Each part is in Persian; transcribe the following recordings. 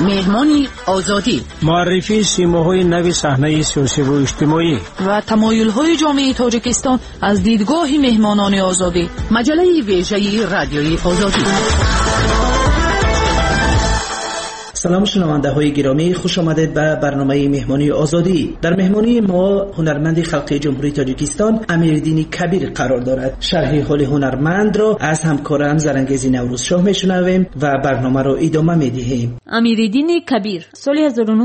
مهمانی آزادی، معرفی سیماهای نو صحنه سیاسی و اجتماعی و تمایل‌های جامعه تاجیکستان از دیدگاه مهمانان آزادی. مجله ویژه رادیوی آزادی. سلام شنونده های گرامی، خوش آمدید به برنامه مهمانی آزادی. در مهمانی ما هنرمند خلقی جمهوری تاجیکستان امیرالدین کبیر قرار دارد. شرح حال هنرمند را از همکارم زرنگیز نوروزشاه میشنویم و برنامه را ادامه میدهیم. امیرالدین کبیر سال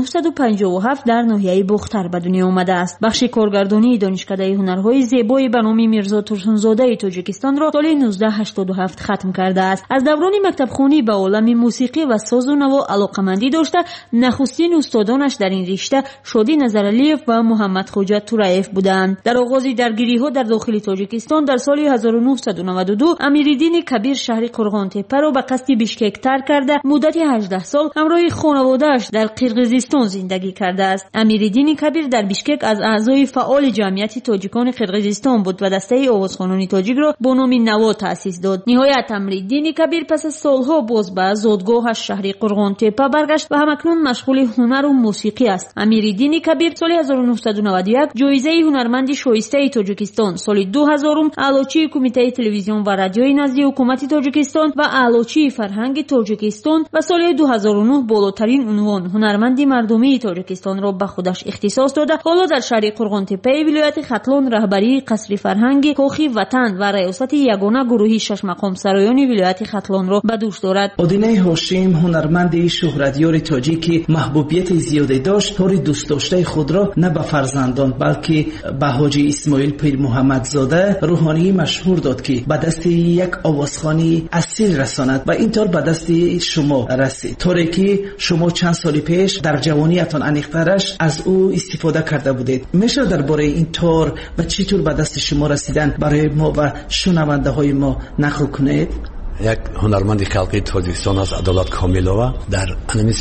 1957 در ناحیه بختر به دنیا آمده است. بخش کارگردانی دانشکده هنرهای زیبای به نام میرزا ترسونزاده تاجیکستان را سال 1987 ختم کرده است. از دوران مکتبخوانی به عالم موسیقی و ساز و نوا علاقه داشته. نخستین استادانش در این رشته شادی نظرعلیف و محمد خوجت تورایف بودند. در آغاز درگیری‌ها در داخل تاجیکستان در سال 1992 امیرالدین کبیر شهر قرغانتپه را به قصد بیشکک ترک کرده مدت 18 سال همراه خانواده‌اش در قرقیزستان زندگی کرده است. امیرالدین کبیر در بیشکک از اعضای فعال جمعیت تاجیکان قرقیزستان بود و دسته آوازخوانان تاجیک را با نام نوا تأسیس داد. نهایت امیرالدین کبیر پس از سالها باز به زادگاهش شهر قرغانتپه برگشت و همکنون مشغول هنر و موسیقی است. امیرالدین کبیر سال 1991 جایزه هنرمند شایسته تاجیکستان، سال 2000 اعلاچی کمیته تلویزیون و رادیوی نزد حکومت تاجیکستان و اعلاچی فرهنگ تاجیکستان و سال 2009 بالاترین عنوان هنرمند مردمی تاجیکستان را به خودش اختصاص داده. حالا در شهر قرغانتپه ولایت ختلان رهبری قصر فرهنگ کاخ وطن و ریاست یگانه گروهی شش مقام سرایان ولایت ختلان را به دوش دارد. آدینه هاشم هنرمند شهرتیار تاجیک محبوبیت زیادی داشت. طور دوست داشته خود را نه به فرزندان بلکه به حاجی اسماعیل پیر محمدزاده روحانی مشهور داد که به دست یک آوازخوانی اصیل رساند و اینطور به دست شما رسید، طوری که شما چند سال پیش در جوانیتان انیخترش از او استفاده کرده بودید. میشه درباره این طور و چطور به دست شما رسیدن برای ما و شنونده های ما نقل کنید؟ یک هنرمند خلقی تاجیکستان از عدالت کاملووا در انمی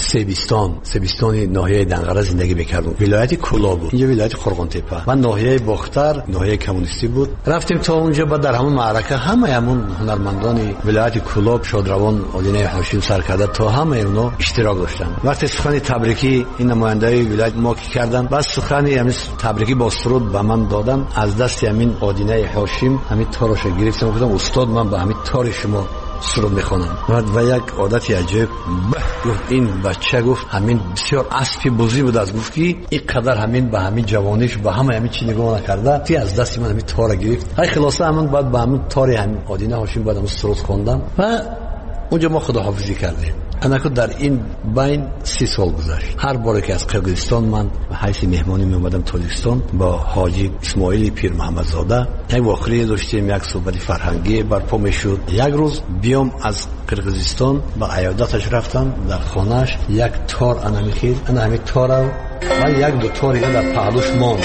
سبیستان ناحیه دنغره زندگی میکردم. ولایت کولا بود، اینجا ولایت قرغانتپه و ناحیه بختر ناحیه کمونیستی بود. رفتیم تا اونجا بعد در همون معرکه همون هنرمندان ولایت کولا شادروان آدینه هاشم سرکرده تا همه اونا اشتراک داشتن. وقتی سخن تبریکی این نمایندای ولایت ما کردن، بعد سخن همین تبریکی با سرود به من دادن، از دست همین آدینه هاشم همین تارش گرفتم. گفتم استاد من به همین تار شما سرود میخونم. و یک عادت عجیب گفت این بچه، گفت همین بسیار اسبی بزرگ بود، از گفت که این قدر همین به همین جوانیش به همین چی نگاه نکرده تی از دست من همین تار گرفت. های خلاصه همین بعد به همین تار همین آدینه هاشم بعد سرود خواندم و اونجا ما خداحافظی کردیم. انکو در این بین 30 سال گذشت. هر باری که از قرقیزستان من به حیث مهمانی می اومدم تاجیکستان با حاجی اسماعیل پیر محمدزاده یک واقعه داشتیم، یک صحبت فرهنگی برپا میشد. یک روز بیام از قرقیزستان با عیادتش رفتم در خانهش، یک تار انا میخید، انا همین تار و یک دو تاری در پهلوش ماند.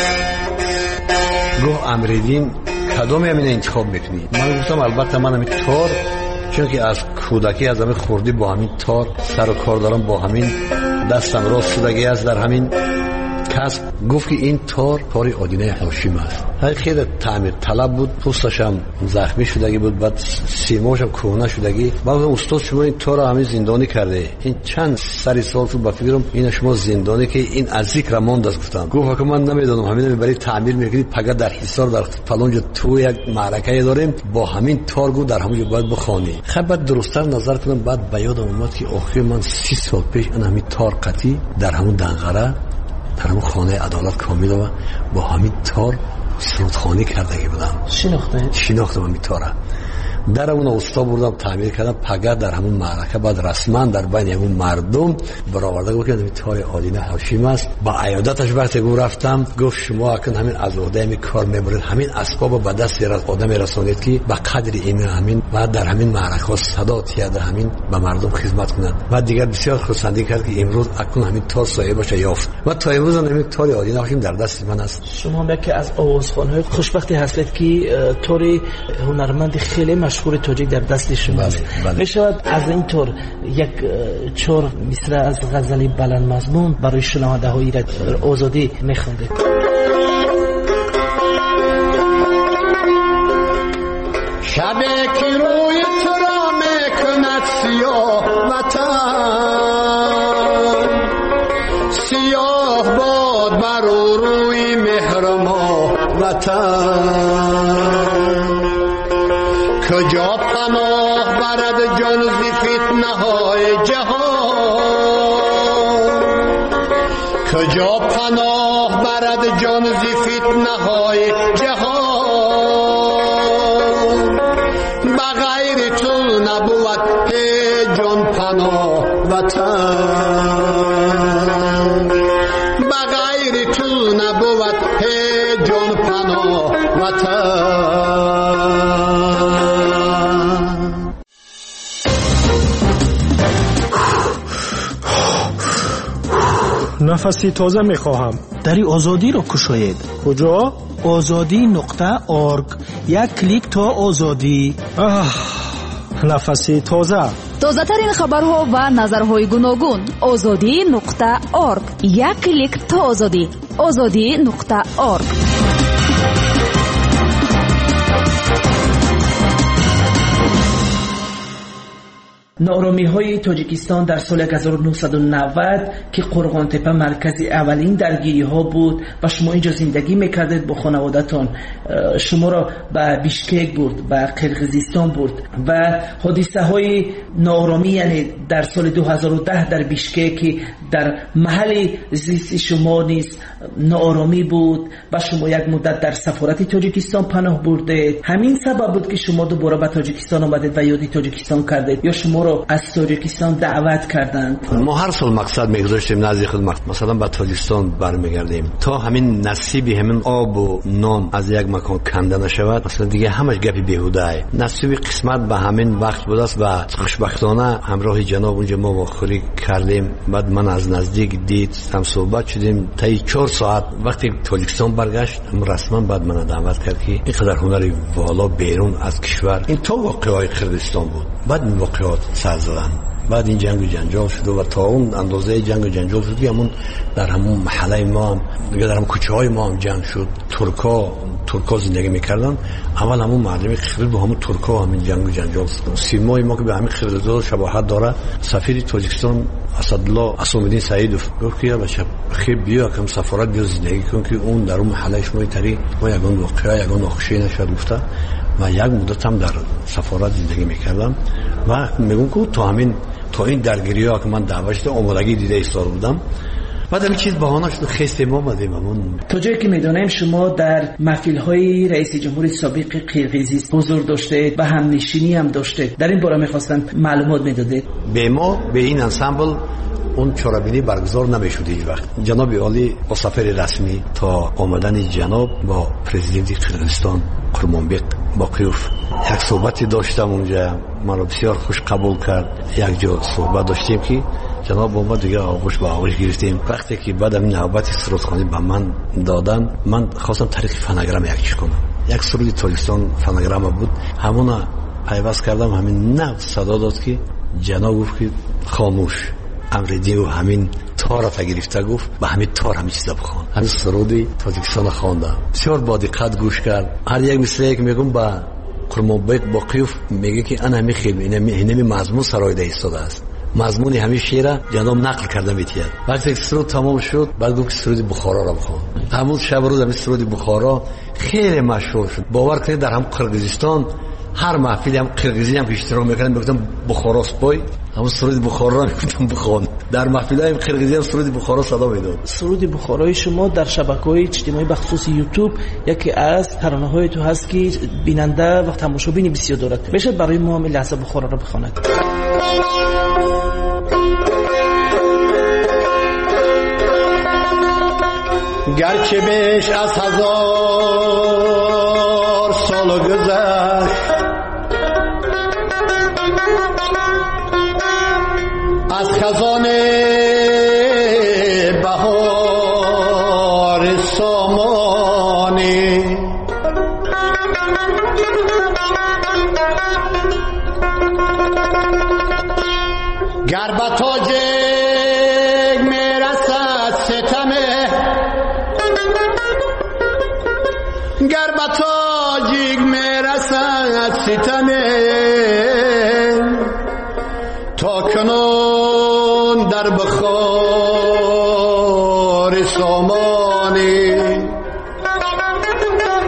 گفت امیرالدین کدام همین انتخاب میکنی؟ من گفتم البته من همین تار، چون که از کودکی از همین خوردی با همین تار سر و کار دارم، با همین دستم راست شدگی است در همین کسب. گفت که این تار آدینه هاشم است. خیلی تعمیر طلب بود، پوستش هم زخمی شدگی بود، بعد سیماش هم کهنه شدگی. بعد استاد شما این تار همین زندانی کرده، این چند سری سال تو با فکرم این شما زندانی که این از ذکر ماند است. گفتم گفت که من نمیدونم، همین برای تعمیر میکنید فقط در حصار در فلان جا تو یک معرکه داریم با همین تار گفت در همون باید بخوانی. خب بعد درست‌تر نظر کنم، بعد به یادم اومد که آخر من 30 سال پیش این همین تار قطعی در همون دنغره در همون خانه عدالت کاملووا با همین تار سرودخوانی کردگی بودم. شناختم همین تاره. در اون استاد بردم تعمیر کردم پگاه در همون معرکه. بعد رسما در بین همون مردم برآورده گفت همین تار آدینه هاشم است. با عیادتش وقتی رفتم گفت شما اکنون همین از عهده همین کار میبرید، همین اسباب به دست آدم رسانید که به قدر این همین بعد در همین معرکه صدا تیاد همین به مردم خدمت کنند. و دیگر بسیار خرسندی کرد که امروز اکنون همین تار صاحبش یافت و تا امروز همین تار آدینه هاشم در دست من است. شما میگه از آوازخوان‌های خوشبختی هستید که تار هنرمند خیلی مشهور تاجیک در دست شما است. میشود از این طور یک چور مصرع از غزل بلند مضمون برای شنونده های آزادی میخوندید؟ شبه که روی تو را میکند سیاه وطن، وطن کجا پناه برد جان ز فتنه های جهان کجا پناه برد جان ز فتنه های جهان بغیر تو نبود جان پناه وطن بغیر تو نبود جان پناه وطن نفسی تازه میخواهم. دری آزادی رو کشاید. کجا؟ azadi.org. یک کلیک تا آزادی. نفسی تازه. تازه ترین خبرها و نظرهای گوناگون. azadi.org. یک کلیک تا آزادی. azadi.org. نارامی های تاجیکستان در سال 1990 که قرغان تپه مرکز اولین درگیری ها بود و شما اینجا زندگی میکردید با خانوادتان، شما را به بیشکک برد، به قرقیزستان برد و حادثه های نارامی، یعنی در سال 2010 در بیشکک در محل زیست شما نیز نارامی بود و شما یک مدت در سفارت تاجیکستان پناه بردید. همین سبب بود که شما دوباره به تاجیکستان آمدید و یادی تاجیکستان کردید یا شما را از تاجیکستان دعوت کردند؟ ما هر سال مقصد میگذاشتیم نزدیک خدمت، مثلا به تاجیکستان برمیگردیم تا همین نصیبی، همین آب و نان از یک مکان کنده نشود، مثلا دیگه همش گپی بیهوده است. نصیب قسمت به همین وقت بود است و خوشبختانه همراه جناب اونجا ما واخوری کردیم. بعد من از نزدیک دید، هم صحبت شدیم تا 4 ساعت. وقتی تاجیکستان برگشت رسما بعد من دعوت کرد که اینقدر هنری والا بیرون از کشور، این تو واقعای کردستان بود. بعد این واقعات سر زدن، بعد این جنگ و جنجال شد و تا اون اندازه جنگ و جنجال شد که همون در همون محله ما هم دیگه، در همون کوچه های ما هم جنگ شد. ترکا زندگی میکردن. اول همون مردمی خیلی با همون ترکا همین جنگ و جنجال شد. سیمای ما که به همین خیلی شباهت داره. سفیر تاجیکستان اسدالله اسامالدین سعیدوف گفت که بچه خیلی بیا که سفارت بیا زندگی کن که اون در اون محله شما تری ما یگان واقعا یگان ناخوشی نشد گفته. و یک مدت هم در سفارت زندگی میکردم و میگم که تا این درگیری ها که من دعوت شده آمادگی دیده ایستار بودم. بعد همین چیز بهانه شد خیستیم آمدیم. تا جایی که میدونیم شما در محفل های رئیس جمهور سابق قرقیزستان حضور داشته و همنشینی هم داشته. در این باره میخواستم معلومات میدادید. به ما به این انسامبل اون چرابینی برگزار نمیشود هیچ وقت. جناب عالی با سفر رسمی تا آمدن جناب با پرزیدنت قرقیزستان قرمانبق باقیوف یک صحبتی داشتم اونجا، من رو بسیار خوش قبول کرد. یک جا صحبت داشتیم که جناب با ما دیگه آغوش به آغوش گرفتیم. وقتی که بعد این نوبت سرودخوانی به من دادن، من خواستم طریق فناگرام یکیش کنم. یک سرود تاجیکستان فناگرام بود، همون پیوست کردم. همین نه صدا داد که جناب گفت که خاموش امریدی و همین تار تا گرفته گفت به همین تار همین چیزا بخوان. همین سرودی تاجیکستان خواندم، بسیار با دقت گوش کرد. هر یک مثلی که میگم با قرمانبق باقیوف میگه که انا میخیل اینمی مضمون سرایده ایستاده است. مضمون همین شعر جناب نقل کرده میتید. وقتی سرود تمام شد بعد گفت سرود بخارا را بخوان. همون شب روز همین سرود بخارا خیلی مشهور شد. باور کنید در هم قرقیزستان هر محفلی هم قرقیزی هم اشتراک میکنن میگفتن بخارا سپای، همون سرود بخارا را میگفتن بخوان. در محفلای قرقیزی هم سرود بخارا صدا میداد. سرود بخارای شما در شبکه‌های اجتماعی به خصوص یوتیوب یکی از ترانه‌های تو هست که بیننده و تماشابین بسیار دارد. بشه برای ما هم لحظه بخارا را بخواند. گرچه بیش از 1000 سال گذشت از خزان بهار سامانی، گر به تاج میرسد ستمه، گر به تاجیک میرسد ستمه، تا کنون در بخار سامانی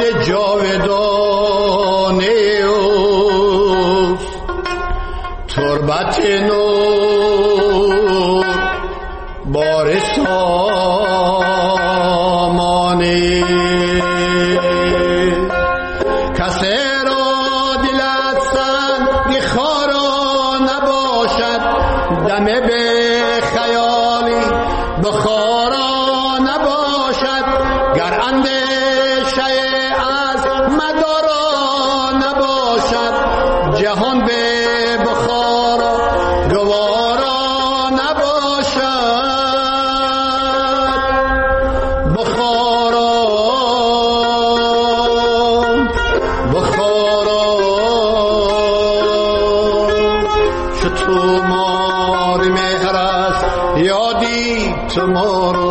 جاودانه اوست تربت نور بار سامانه کسی را دلت سنگ خارا نباشد دم به خیالی بخارا نباشد گر اندیشه از مدارا نباشد جهان به بخارا گوارا نباشد بخارا شو تو مار مهر است یادی تو مارو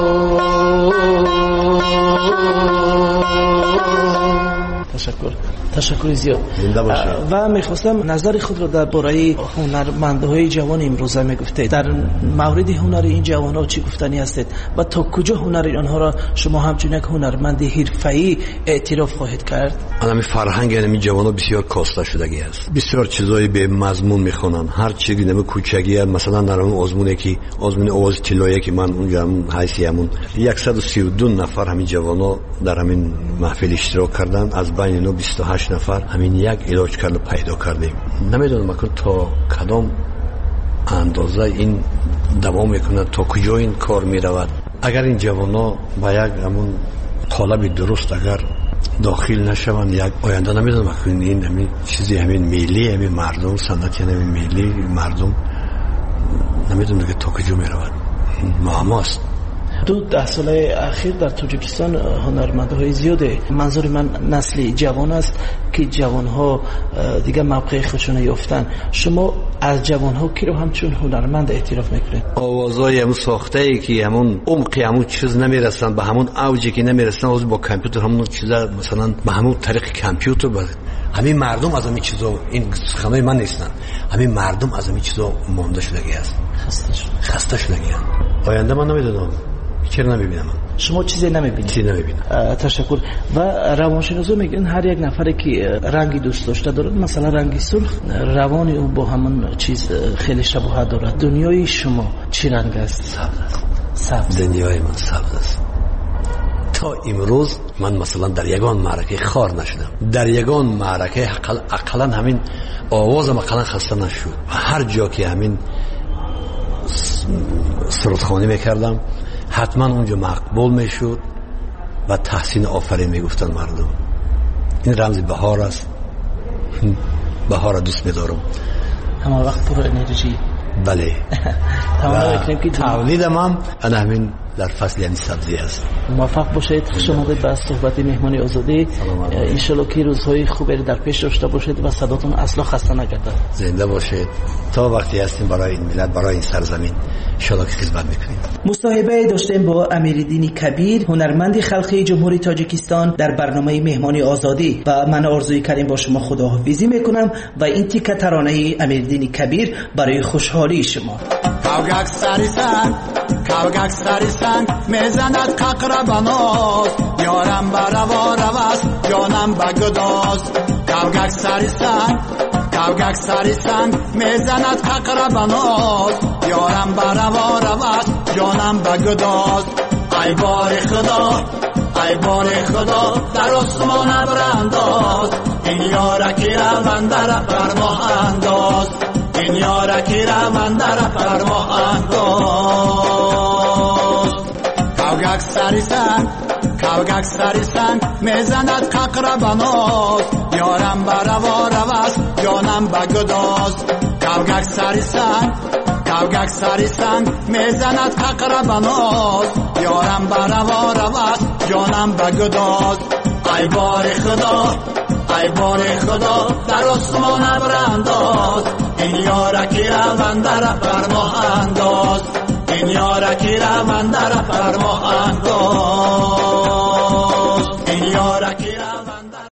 تشکر زیاد. و میخواستم نظر خود را درباره هنرمندهای جوان امروزه میگفته. در مورد هنر این جوانها چی گفتنی هستید و تا کجا هنر آنها را شما همچون یک هنرمند حرفه‌ای اعتراف خواهید کرد؟ همین فرهنگ این جوانها بسیار کاسته شدگی است. بسیار چیزای به مضمون میخونن. هر چیزی نمی کوچگی است. مثلا در اون آزمونی که آزمون آواز طلایی که من اونجا حیثیتمون 132 نفر همین جوانها در همین محفل اشتراک کردند. از بین اینا 28 نفر همین یک علاج کرده پیدا کردیم. نمیدونم اگر تا کدام اندازه این دوام میکنه، تا کجا این کار میرود. اگر این جوانا با یک همون قالب درست اگر داخل نشوند، یک آینده نمیدونم اگر این همین چیزی همین ملی همین مردم سنت یعنی همین ملی مردم نمیدونم که تا کجا میرود. معماست. 10 سال اخیر در تاجیکستان هنرمندهای زیاده، منظور من نسل جوان است که جوانها دیگه موقع خودشون یافتن. شما از جوانها کی رو همچون هنرمند اعتراف میکنید؟ آوازای همون ساخته ای که همون عمقی همون چیز نمیرسن، به همون اوجی که نمیرسن، از با کامپیوتر همون چیزا مثلا به همون طریق کامپیوتر همین مردم از همین چیزا، این سخنای من نیستن، همین مردم از همین چیزا مونده شدگی است، خسته شدگی. آینده من نمیدونم، چرا نمیبینم. شما چیزی نمیبینید؟ چیزی نمیبینم. تشکر. و روانشناسا میگن هر یک نفری که رنگی دوست داشته دارد، مثلا رنگی سرخ، روانی او با همون چیز خیلی شباهت دارد. دنیای شما چی رنگ است؟ سبز است. سبز. دنیای من سبز است. تا امروز من مثلا در یگان معرکه خار نشدم. در یگان معرکه اقلا همین آوازم اقلا خسته نشد. هر جا که همین سرودخوانی میکردم حتما اونجا مقبول میشد و تحسین آفرین میگفتن مردم. این رمز بهار است. بهار دوست میدارم. همه وقت پر انرژی. بله. تولید من انا همین در فصل یعنی سبزی است. موفق باشید. خوش آمدید به صحبت مهمانی آزادی. ان شاءالله که روزهای خوبی در پیش داشته باشید و صداتون اصلا خسته نگردد. زنده باشید. تا وقتی هستیم برای این ملت، برای این سرزمین ان شاءالله که خدمت میکنیم. مصاحبه داشتیم با امیرالدین کبیر، هنرمند خلقی جمهوری تاجیکستان در برنامه مهمانی آزادی. و من آرزوی کردم با شما خداحافظی میکنم و این تیکه ترانه امیرالدین کبیر برای خوشحالی شما. کاوگاک سری سنگ میزند ققر بناز، یارم بروا روست جانم بگداز. کاوگاک سری سنگ میزند ققر بناز، یارم بروا روست جانم بگداز. ای بار خدا در آسمان برانداز، این یارکی روان در فرما انداز، این یارکی روان در فرما انداز. کاوگاک سری سنگ میزند ققر بناز، یارم بروا روست جانم بگداز. کاوگاک سری سنگ میزند ققر بناز، یارم بروا روست جانم بگداز. ای بار خدا در آسمان برانداز، این یارکی روان در فرما انداز، این یارکی روان در فرما انداز.